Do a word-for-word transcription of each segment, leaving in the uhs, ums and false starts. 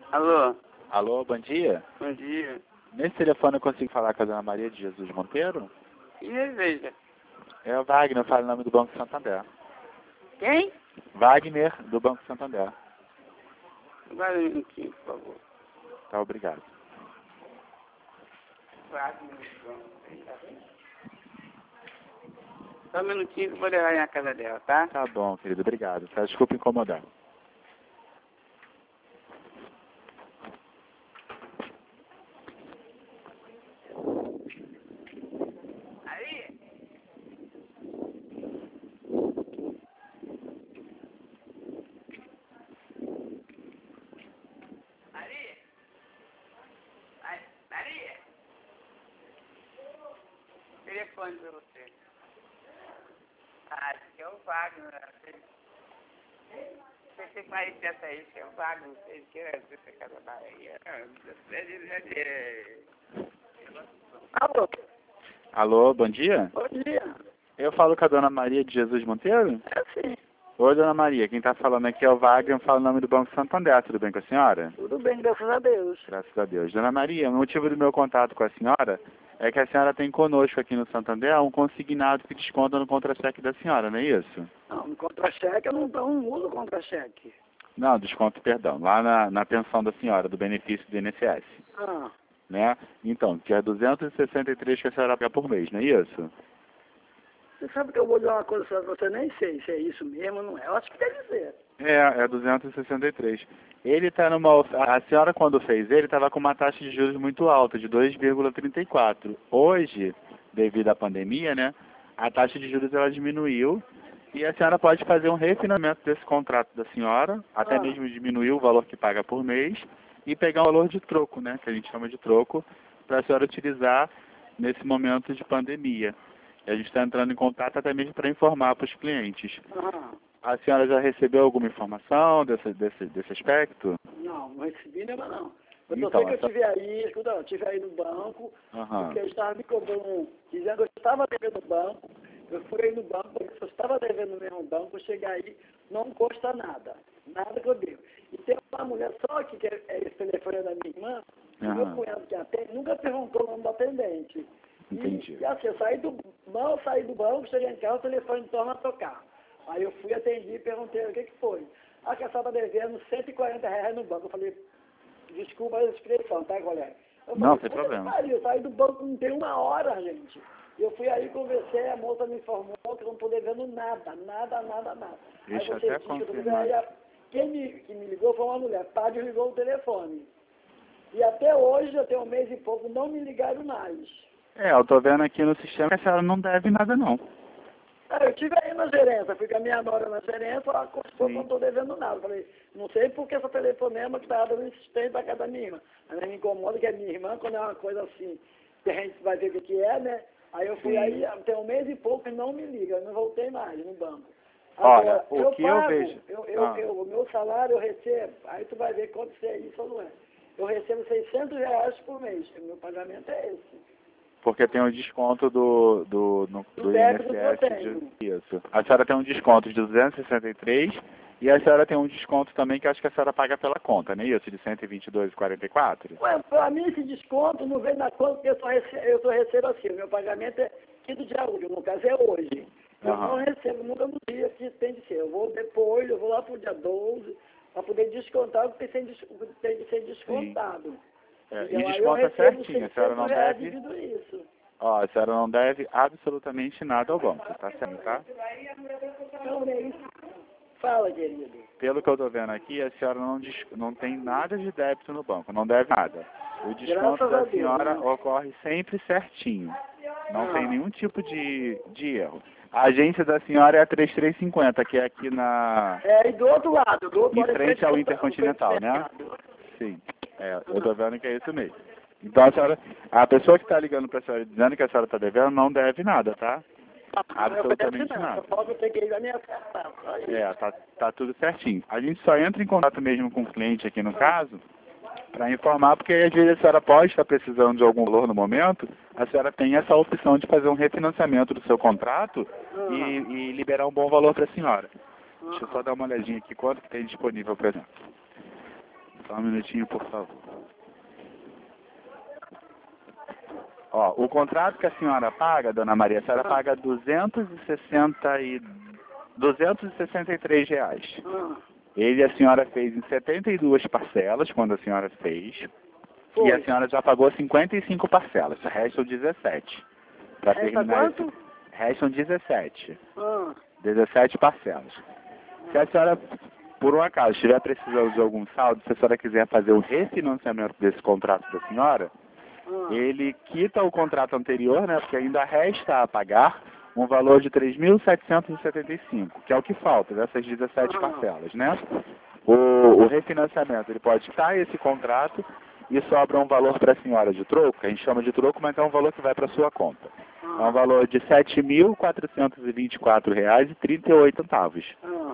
Alô? Alô, bom dia. Bom dia. Nesse telefone eu consigo falar com a dona Maria de Jesus Monteiro? E deseja? É o Wagner, fala em nome do Banco Santander. Quem? Wagner, do Banco Santander. Agora um minutinho, por favor. Tá, obrigado. Só um minutinho que eu vou levar aí na casa dela, tá? Tá bom, querido, obrigado. Tá, desculpa incomodar. Aí. Maria? Maria? Telefone pra você. Ah, esse é o Wagner. Você tem mais dessa aí, esse é o Wagner. Você quer essa casa da Bahia? Alô? Alô, bom dia. Bom dia. Eu falo com a dona Maria de Jesus Monteiro? É sim. Oi, dona Maria, quem tá falando aqui é o Wagner, fala em nome do Banco Santander. Tudo bem com a senhora? Tudo bem, graças a Deus. Graças a Deus. Dona Maria, o motivo do meu contato com a senhora é que a senhora tem conosco aqui no Santander um consignado que desconta no contra-cheque da senhora, não é isso? Não, no contra-cheque eu não, não uso contra-cheque. Não, desconto, perdão, lá na, na pensão da senhora, do benefício do I N S S, Ah, né? Então, que é duzentos e sessenta e três que a senhora paga por mês, não é isso? você sabe que eu vou dizer uma coisa pra você, nem sei se é isso mesmo ou não é. Eu acho que deve ser. É, é duzentos e sessenta e três. Ele está numa... of- A senhora, quando fez ele, estava com uma taxa de juros muito alta, de dois vírgula trinta e quatro. Hoje, devido à pandemia, né, a taxa de juros ela diminuiu e a senhora pode fazer um refinanciamento desse contrato da senhora, até Ah. mesmo diminuir o valor que paga por mês e pegar um valor de troco, né, que a gente chama de troco, para a senhora utilizar nesse momento de pandemia. E a gente está entrando em contato até mesmo para informar para os clientes. Ah, A senhora já recebeu alguma informação desse, desse, desse aspecto? não, não recebi nenhuma não. Eu só Então, sei que eu essa- tive aí, escuta, eu tive aí no banco, Aham. porque eles estavam me cobrando, dizendo que eu estava devendo no banco, eu fui aí no banco, porque se eu estava devendo no mesmo banco, eu cheguei aí, não custa nada, nada que eu devo. E tem uma mulher só aqui, que é, é esse telefone da minha irmã, e meu Aham. cunhado que atende, nunca perguntou o nome do atendente. Entendi. E, e assim, eu saí do, mal saí do banco, cheguei em casa, o telefone torna a tocar. Aí eu fui, atendi e perguntei o que que foi. Ah, que eu estava devendo cento e quarenta reais no banco. Eu falei, desculpa a expressão, tá, colega? Eu Não, falei, sem "Puta que problema. pariu, eu saí do banco não tem uma hora, gente. E eu fui aí, conversei, a moça me informou que eu não estou devendo nada, nada, nada, nada. Deixa eu aí você até diz que eu tô devendo, confirmar. aí a- quem me, que me ligou foi uma mulher, tá, desligou o telefone. E até hoje, já tem um mês e pouco, não me ligaram mais. É, eu tô vendo aqui no sistema que a senhora não deve nada, não. Ah, eu estive aí na gerência, fui com a minha nora na gerência, ela consultou que eu não estou devendo nada. Eu falei, não sei por que essa telefonema que estava dando insistente para casa da minha irmã. Mas me incomoda que é minha irmã, quando é uma coisa assim, que a gente vai ver o que, que é, né? Aí eu fui Sim. aí, tem um mês e pouco e não me liga, eu não voltei mais no banco. Olha, Agora, o eu que eu pago, vejo- eu, eu, Ah. eu- o meu salário eu recebo, aí tu vai ver quanto é isso ou não é. Eu recebo seiscentos reais por mês, o meu pagamento é esse. Porque tem um desconto do, do, no- Do do débito que eu I N S S. tenho. De, isso. A senhora tem um desconto de duzentos e sessenta e três e a senhora tem um desconto também que acho que a senhora paga pela conta, não é isso? De cento e vinte e dois reais e quarenta e quatro centavos. Ué, para mim esse desconto não vem na conta porque eu só recebo, eu só recebo assim, o meu pagamento é quinto dia útil, no caso é hoje. Eu Aham. não recebo nunca no dia que tem de ser. Eu vou depois, eu vou lá pro dia doze, para poder descontar o que tem, des- o que tem de ser descontado. É, Então, e aí eu desconta recebo certinho, a senhora não seiscentos reais deve... devido a isso. Ó, a senhora não deve absolutamente nada ao banco, tá certo, tá? Fala, querido. Pelo que eu tô vendo aqui, a senhora não, dis- não tem nada de débito no banco, não deve nada. O desconto Graças a da Deus, senhora né? ocorre sempre certinho. Não Ah. tem nenhum tipo de, de erro. A agência da senhora é a três três cinco zero, que é aqui na... É, e do outro lado, do outro em lado, frente ao frente Intercontinental, ao né? supermercado. Sim. É, eu tô vendo que é isso mesmo. Então a senhora, a pessoa que está ligando para a senhora dizendo que a senhora está devendo não deve nada, tá? Absolutamente Não, nada. só falta eu ter que ir na minha casa. Só isso. É, tá, tá tudo certinho. A gente só entra em contato mesmo com o cliente aqui no caso, para informar, porque às vezes a senhora pode estar precisando de algum valor no momento, a senhora tem essa opção de fazer um refinanciamento do seu contrato e, e liberar um bom valor para a senhora. Deixa eu só dar uma olhadinha aqui, quanto que tem disponível, por exemplo. Só um minutinho, por favor. Ó, o contrato que a senhora paga, dona Maria, a senhora paga duzentos e sessenta e duzentos e sessenta e três reais. Ah, Ele a senhora fez em setenta e duas parcelas, quando a senhora fez. foi. E a senhora já pagou cinquenta e cinco parcelas, restam dezessete. Para Resta terminar quanto? esse... Restam dezessete. Ah, dezessete parcelas. Se a senhora, por um acaso, estiver precisando de algum saldo, se a senhora quiser fazer o refinanciamento desse contrato da senhora, ah. ele quita o contrato anterior, né, porque ainda resta a pagar um valor de três mil setecentos e setenta e cinco, que é o que falta dessas dezessete Ah. parcelas, né? O, o refinanciamento, ele pode quitar esse contrato e sobra um valor para a senhora de troco, que a gente chama de troco, mas é um valor que vai para a sua conta. É um valor de sete mil quatrocentos e vinte e quatro reais e trinta e oito centavos. Ah.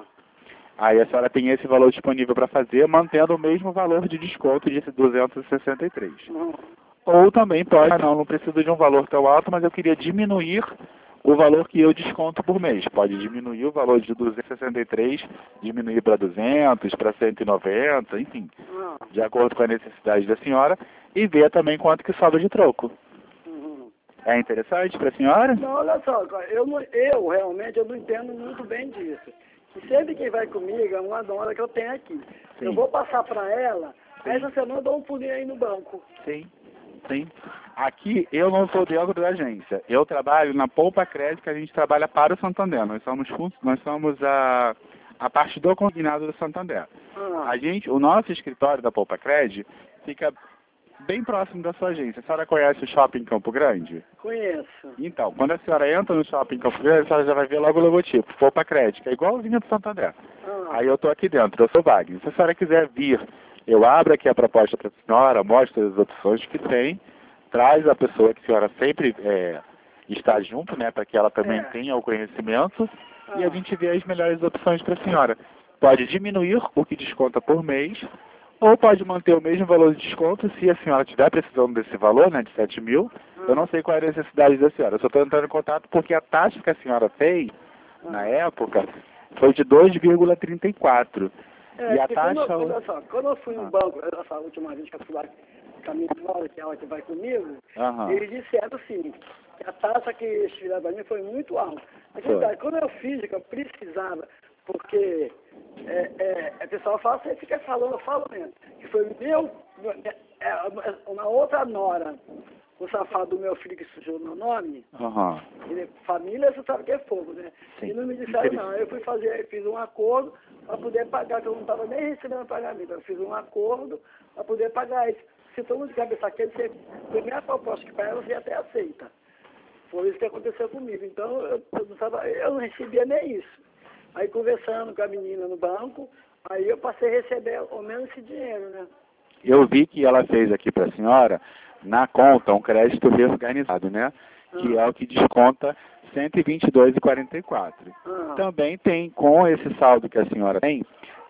Aí a senhora tem esse valor disponível para fazer, mantendo o mesmo valor de desconto de duzentos e sessenta e três. Ah. Ou também pode, ah, não, não preciso de um valor tão alto, mas eu queria diminuir o valor que eu desconto por mês. Pode diminuir o valor de duzentos e sessenta e três, diminuir para duzentos, para cento e noventa, enfim, Ah. de acordo com a necessidade da senhora, e ver também quanto que sobra de troco. Uhum. É interessante para a senhora? Não, olha só, eu, não, eu realmente eu não entendo muito bem disso. E sempre quem vai comigo é uma dona que eu tenho aqui. Sim. Eu vou passar para ela, Sim. essa semana eu dou um pulinho aí no banco. Sim, sim. Aqui eu não sou dentro da agência. Eu trabalho na Poupa Crédito, que a gente trabalha para o Santander. Nós somos, nós somos a, a parte do consignado do Santander. Ah. A gente, o nosso escritório da Poupa Crédito fica bem próximo da sua agência. A senhora conhece o Shopping Campo Grande? Conheço. Então, quando a senhora entra no Shopping Campo Grande, a senhora já vai ver logo o logotipo, Poupa Crédito, que é igualzinho do Santander. Ah. Aí eu estou aqui dentro, eu sou Wagner. Se a senhora quiser vir, eu abro aqui a proposta para a senhora, mostro as opções que tem, traz a pessoa que a senhora sempre é, está junto, né, para que ela também É. tenha o conhecimento, Ah. e a gente vê as melhores opções para a senhora. Pode diminuir o que desconta por mês, ou pode manter o mesmo valor de desconto se a senhora estiver precisando desse valor, né, de sete mil. Ah. Eu não sei qual é a necessidade da senhora. Eu só estou entrando em contato porque a taxa que a senhora fez, Ah. na época, foi de dois vírgula trinta e quatro. É, E a porque taxa... Quando, olha só, quando eu fui no Ah. banco, essa última vez que eu fui lá, caminho de volta, que é ela que vai comigo, Aham. eles disseram sim, que a taxa que eles tiraram para mim foi muito alta. Mas Foi. verdade, quando eu fiz, que eu precisava, porque é, é, a pessoa fala, você fica falando, eu falo mesmo, que foi meu, é, é, uma outra nora, o safado do meu filho que sujou meu nome, Aham. ele, família, você sabe que é fogo, né? Sim. E não me disseram não, eu fui fazer, eu fiz um acordo para poder pagar, que eu não estava nem recebendo pagamento, eu fiz um acordo para poder pagar isso. Se todo mundo de cabeça aquele, você, a primeira proposta que para ela, você até aceita. Foi isso que aconteceu comigo. Então, eu, eu, não, tava, eu não recebia nem isso. Aí, conversando com a menina no banco, aí eu passei a receber ao menos esse dinheiro, né? Eu vi que ela fez aqui para a senhora, na conta, um crédito reorganizado, né? Que Ah. é o que desconta cento e vinte e dois reais e quarenta e quatro centavos. Ah. Também tem, com esse saldo que a senhora tem,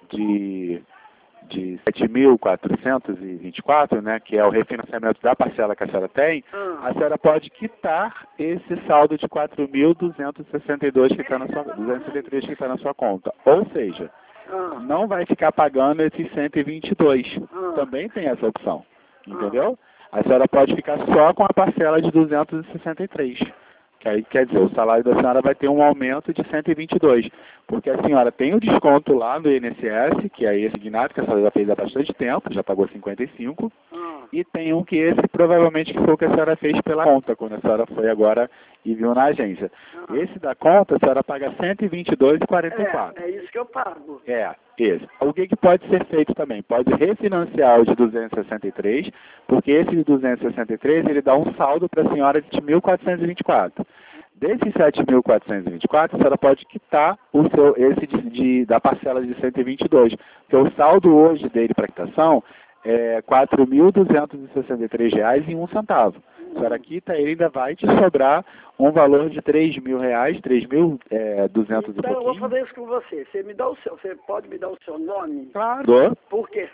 de, de sete mil quatrocentos e vinte e quatro, né? Que é o refinanciamento da parcela que a senhora tem, Ah. a senhora pode quitar esse saldo de quatro mil duzentos e sessenta e dois que está na sua, duzentos e sessenta e três que está na sua conta. Ou seja, Ah. não vai ficar pagando esses cento e vinte e dois. Ah. Também tem essa opção, entendeu? A senhora pode ficar só com a parcela de duzentos e sessenta e três. Que aí, quer dizer, o salário da senhora vai ter um aumento de cento e vinte e dois. Porque a senhora tem o desconto lá no I N S S, que é esse guinado, que a senhora já fez há bastante tempo, já pagou cinquenta e cinco. Ah. E tem um que esse provavelmente que foi o que a senhora fez pela conta, quando a senhora foi agora e viu na agência. Ah. Esse da conta, a senhora paga cento e vinte e dois reais e quarenta e quatro. É, é isso que eu pago. É, esse. O que, que pode ser feito também? Pode refinanciar o de duzentos e sessenta e três, porque esse de duzentos e sessenta e três, ele dá um saldo para a senhora de mil quatrocentos e vinte e quatro. Desses sete mil quatrocentos e vinte e quatro, a senhora pode quitar o seu, esse de, de, da parcela de cento e vinte e dois, porque o saldo hoje dele para quitação é quatro mil duzentos e sessenta e três reais e um centavo. A senhora quita, ele ainda vai te sobrar um valor de três mil reais, três mil duzentos Então, e eu vou pouquinho. fazer isso com você. Você me dá o seu, você pode me dar o seu nome? Claro. Dou. Por quê?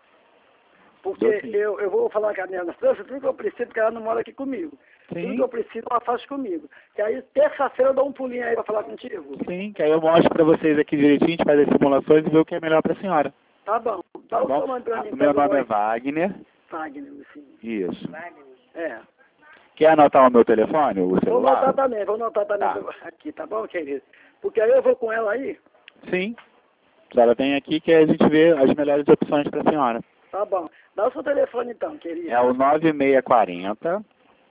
Dou Porque sim. eu, eu vou falar com a minha França, tudo que eu preciso, porque ela não mora aqui comigo. Sim. Tudo que eu preciso, ela faz comigo. E aí, terça-feira, eu dou um pulinho aí para falar contigo. Sim, que aí eu mostro para vocês aqui direitinho, a gente faz as simulações e vê o que é melhor para a senhora. Tá bom. Fala Tá o bom? seu nome pra Ah, mim. o meu pega nome é oi. Wagner. Wagner, sim. Isso. É. Quer anotar o meu telefone, o Vou celular? anotar também, vou anotar também Tá. aqui, tá bom, querido? Porque aí eu vou com ela aí. Sim. A senhora vem aqui que a gente vê as melhores opções para a senhora. Tá bom. Dá o seu telefone então, querido. É o nove seis quatro zero.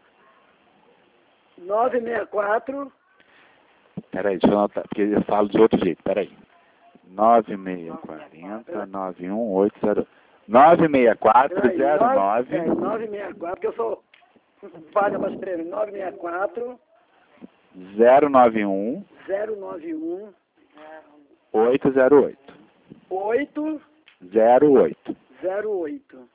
nove seis quatro. Peraí, deixa eu anotar, porque eu falo de outro jeito, peraí. nove seis quatro zero, nove um oito zero. nove seis quatro zero nove. É, nove seis quatro, porque eu sou falha para escrever. nove seis quatro. zero nove um. zero nove um. oito zero oito. oito zero oito. zero oito.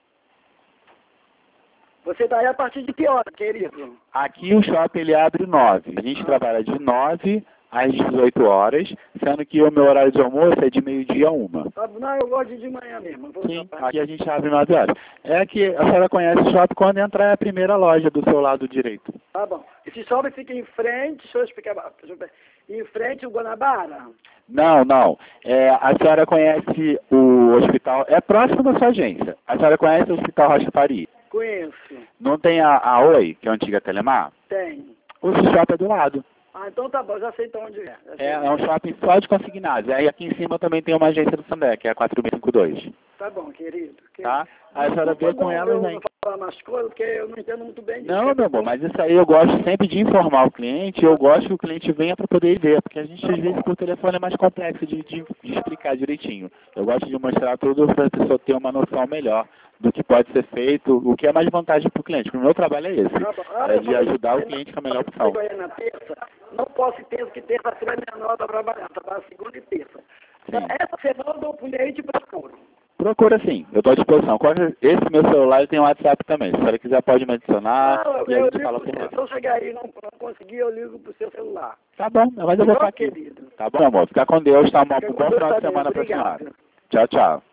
Você daí a partir de que hora, querido? Aqui o shopping ele abre nove. A gente trabalha de nove às dezoito horas, sendo que o meu horário de almoço é de meio-dia a uma. Tá, não, eu gosto de ir de manhã mesmo. Vou Sim, aqui a gente abre nove horas. É que a senhora conhece o shopping quando entrar é a primeira loja do seu lado direito. Tá bom. Esse shopping fica em frente, deixa eu explicar, deixa eu ver, em frente ao Guanabara? Não, não. É, a senhora conhece o hospital, é próximo da sua agência. A senhora conhece o Hospital Rocha Faria? Conheço. Não tem a, a Oi, que é a antiga Telemar? Tem. O shopping é do lado. Ah, então tá bom, já sei então onde é. Já sei É, onde é um shopping só de consignados. Aí aqui em cima também tem uma agência do Sandé, que é a quatro mil e cinquenta e dois. Tá bom, querido. Tá? Aí a senhora vê com ela e vem. Eu não falar mais coisas, porque eu não entendo muito bem disso. Não, meu amor, mas isso aí eu gosto sempre de informar o cliente, eu gosto que o cliente venha para poder ver, porque a gente às vezes por telefone é mais complexo de, de, de explicar direitinho. Eu gosto de mostrar tudo para a pessoa ter uma noção melhor do que pode ser feito, o que é mais vantagem para o cliente, porque o meu trabalho é esse, é de ajudar o cliente com a melhor opção. Na terça, não posso ter que terça-feira é menor para trabalhar, trabalho segunda e terça. Então, essa semana eu dou um pulinho aí e te procuro. Procura sim, eu estou à disposição. Esse meu celular tem um WhatsApp também. Se a senhora quiser pode me adicionar Não, e a eu gente ligo fala pro por seu, lá. se eu chegar aí e não, não conseguir, eu ligo pro seu celular. Tá bom, mas eu vou Tá, estar aqui. querido. Tá bom, amor. Fica com Deus, tá? Um Fica com bom Deus final de também, semana para a obrigado. senhora. Tchau, tchau.